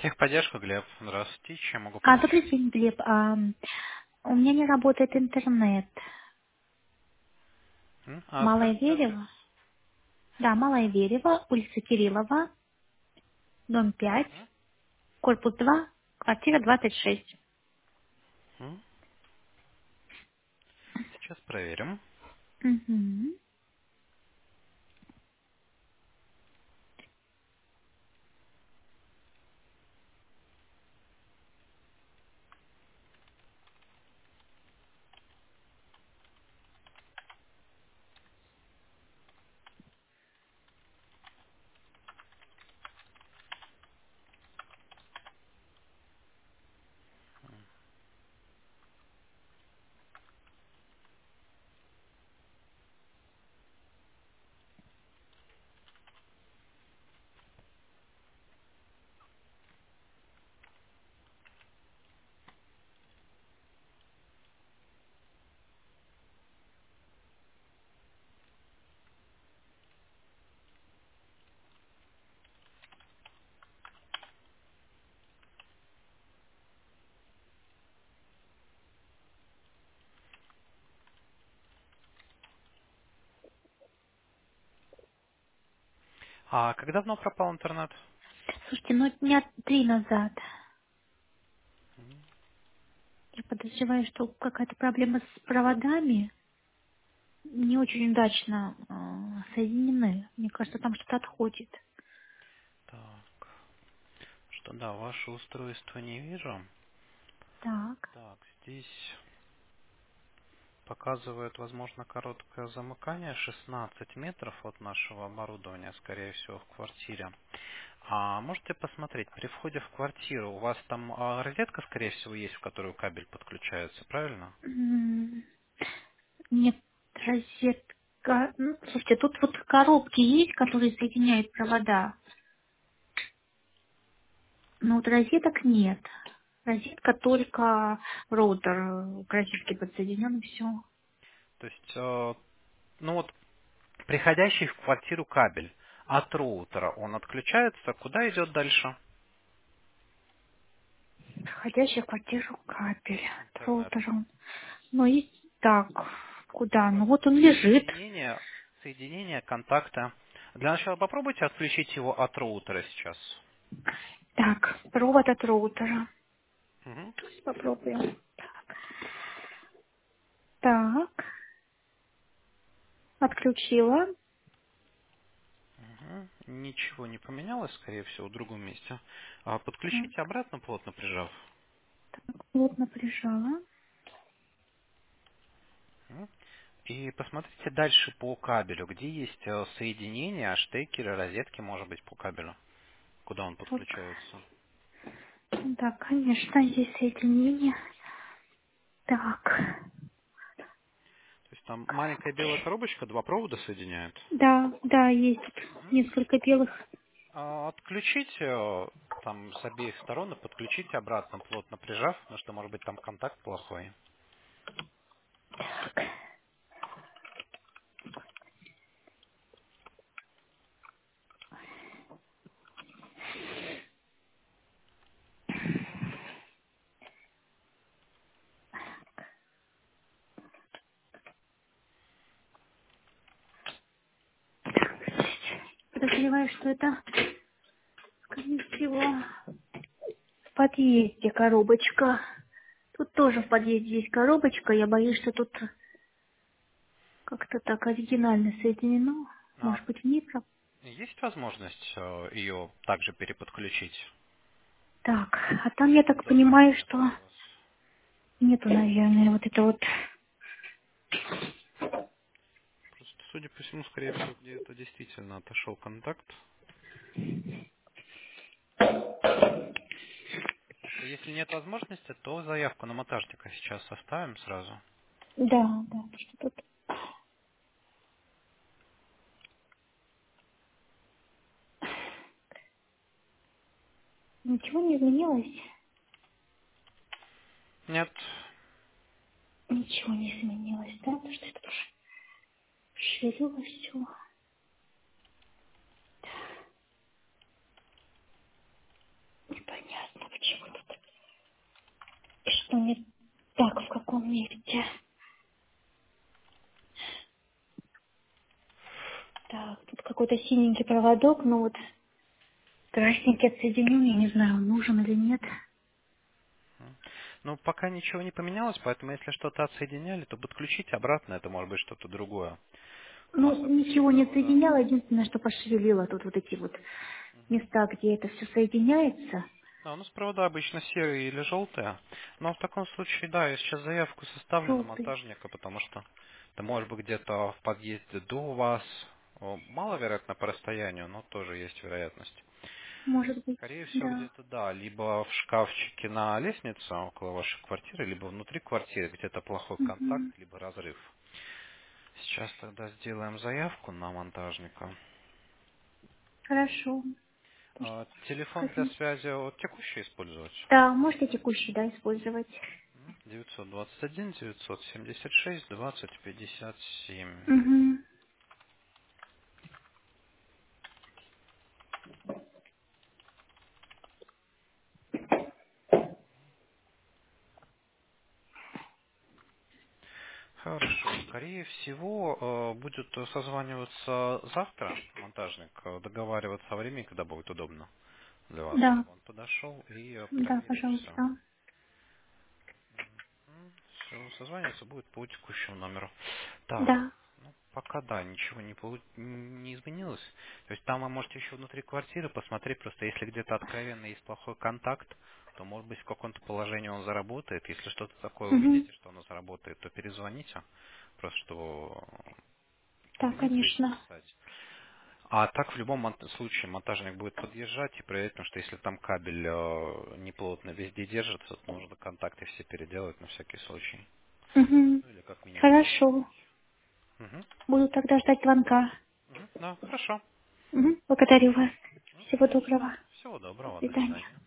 Техподдержка, Глеб. Здравствуйте. Чем могу помочь? Добрый день, Глеб. У меня не работает интернет. Малое Скажите адрес. Дерево. Да, Малое Дерево, улица Кириллова, дом 5, Мгм. корпус 2, квартира 26. М, Сейчас проверим. Угу. А как давно пропал интернет? Слушайте, ну дня 3 назад. Я подозреваю, что какая-то проблема с проводами. Не очень удачно соединены. Мне кажется, там что-то отходит. Так, что да, ваше устройство не вижу. Так. Так, здесь показывает, возможно, короткое замыкание 16 метров от нашего оборудования, скорее всего, в квартире. А можете посмотреть, при входе в квартиру у вас там розетка, скорее всего, есть, в которую кабель подключается, правильно? М, Нет, розетка. Ну, слушайте, тут вот коробки есть, которые соединяют провода. Ну, вот розеток нет. Розетка только роутер к розетке подсоединен, и все. То есть, ну вот приходящий в квартиру кабель от роутера, он отключается, куда идет дальше? Входящий в квартиру кабель от Интернет. роутера. Ну и так, куда? Вот Ну вот он лежит. соединение контакта. Для начала попробуйте отключить его от роутера сейчас. Так, провод от роутера. Мгм. Попробуем. Так, отключила. Мгм. Ничего не поменялось, скорее всего, в другом месте. Так, Подключите обратно, плотно прижав. плотно прижала. Мгм. И посмотрите дальше по кабелю, где есть соединения, штекеры, розетки, может быть, по кабелю, куда он Так, подключается. да, конечно, здесь соединение. Так. То есть там маленькая белая коробочка, два провода соединяет. Да, да, есть несколько белых. Отключите там с обеих сторон и подключите обратно, плотно прижав, потому что, может быть, там контакт плохой. Подозреваю, что это, скорее всего, в подъезде коробочка. Тут тоже в подъезде есть коробочка. Я боюсь, что тут как-то так оригинально соединено. А Может быть, в микро. есть возможность ее также переподключить? Так, а там я так Должно понимаю, быть что такое у вас. нету, наверное, вот это вот. Просто, судя по всему, скорее всего, где-то действительно отошел контакт. Хорошо, если нет возможности, то заявку на монтажника сейчас составим сразу. Да, да, что тут ничего не изменилось. Нет. Ничего не изменилось, да? Потому что это шевелилось все. что мне так, в каком месте? Так, тут какой-то синенький проводок, но вот красненький отсоединю, я не знаю, он нужен или нет. Ну, пока ничего не поменялось, поэтому если что-то отсоединяли, то подключите обратно, это может быть что-то другое. У нас Ну, только все ничего не провода. отсоединяла, единственное, что пошевелила тут вот эти вот места, где это все соединяется. Да, у нас провода обычно серые или желтые, но в таком случае, да, я сейчас заявку составлю на Желтый. монтажника, потому что это может быть где-то в подъезде до вас. Маловероятно по расстоянию, но тоже есть вероятность. Может быть, Скорее всего, да. где-то да, либо в шкафчике на лестнице около вашей квартиры, либо внутри квартиры где-то плохой контакт, Мгм. либо разрыв. Сейчас тогда сделаем заявку на монтажника. Хорошо. Телефон для Скажите. связи текущий использовать? Да, можете текущий, да, использовать. 921 976 20 57. Угу. Хорошо. Скорее всего, будет созваниваться завтра монтажник, договариваться о времени, когда будет удобно для вас, Да, чтобы он подошел и да, проверил все. пожалуйста. Все, созваниваться будет по текущему номеру. Так, Да. ну, пока да, ничего не изменилось. То есть там вы можете еще внутри квартиры посмотреть, просто если где-то откровенно есть плохой контакт, то может быть в каком-то положении он заработает. Если что-то такое Угу. увидите, что оно заработает, то перезвоните, просто чтобы Да, убедиться и конечно. записать. А так в любом случае монтажник будет подъезжать и проверять, потому что если там кабель неплотно везде держится, то нужно контакты все переделать на всякий случай. Угу. Ну или как минимум Хорошо. починить. Мгм. Буду тогда ждать звонка. Мгм. Да, хорошо. Угу. Благодарю вас. Всего Не за что. доброго. Всего До доброго, до свидания. свидания.